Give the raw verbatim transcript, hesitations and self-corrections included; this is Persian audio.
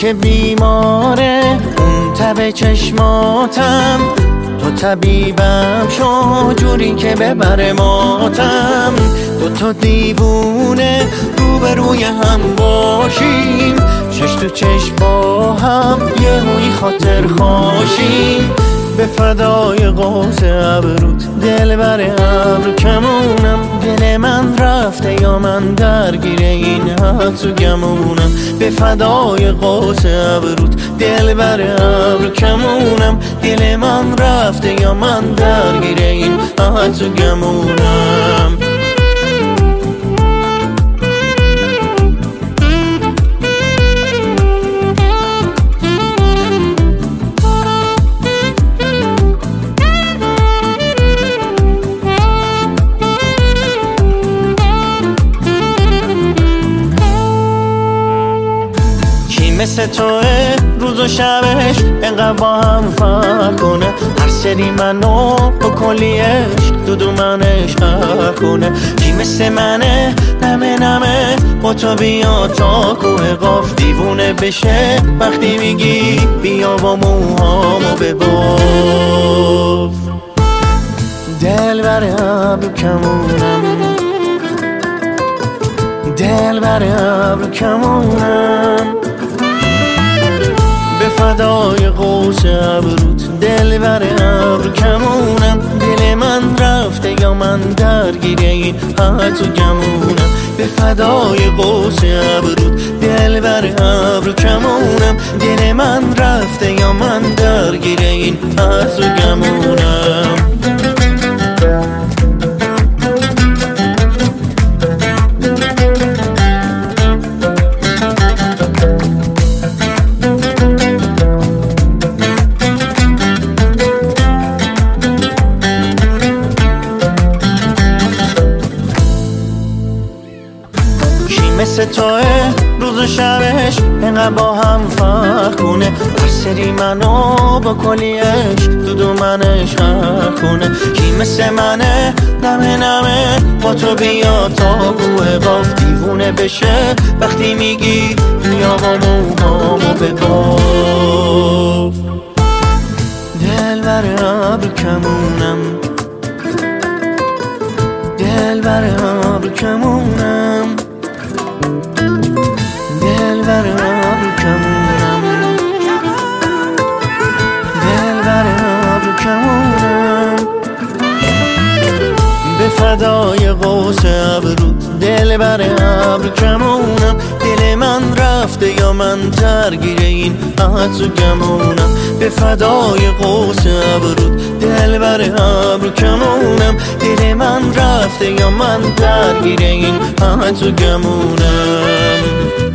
که بیماره اون تب چشماتم، تو طبیبم شو جوری که ببره ماتم. دو تا دیوونه روبروی هم باشیم، چش تو چش با هم یه هوی خاطر خواشیم. به فدای قوس ابروت دل بر ابر کمونم، دل من رفته یا من درگیر این حدس و گمونم. به فدای قوس ابروت دل بر ابر کمونم، دل من رفته یا من درگیر این حدس و گمونم. مثل توه روز و شبش انقدر با هم فرق کنه، هر سری منو با کلی عشق دو دو منش هر کنه. کی مثل منه نمه نمه با تو بیا تا کوه قاف، دیوونه بشه وقتی میگی بیا با موهامو بباف. دل بر ابر کمونم، دل بر ابر کمونم. به فدای قوس ابروت دل بر ابر کمونم، دل من رفته یا من درگیر این حدس و گمونم. به فدای قوس ابروت دل بر ابر کمونم، دل من رفته یا من درگیر این حدس و گمونم. مثل توه روز و شبش انقدر با هم فرق کنه، هر سری منو با کلی عشق دو دو منش هر کنه. کی مثل منه نمه نمه با تو بیا تا کوه قاف، دیوونه بشه وقتی میگی بیا با موهامو بباف. دل بر ابر کمونم، دل بر ابر کمونم. دل بر ابر کمونم، دل بر ابر کمونم. به فدای قوس ابروت دل بر ابر کمونم، دل من رفته یا من درگیر این حدس و گمونم. به فدای قوس ابروت دل بر ابر کمونم، دل من رفته یا من درگیر این حدس و گمونم.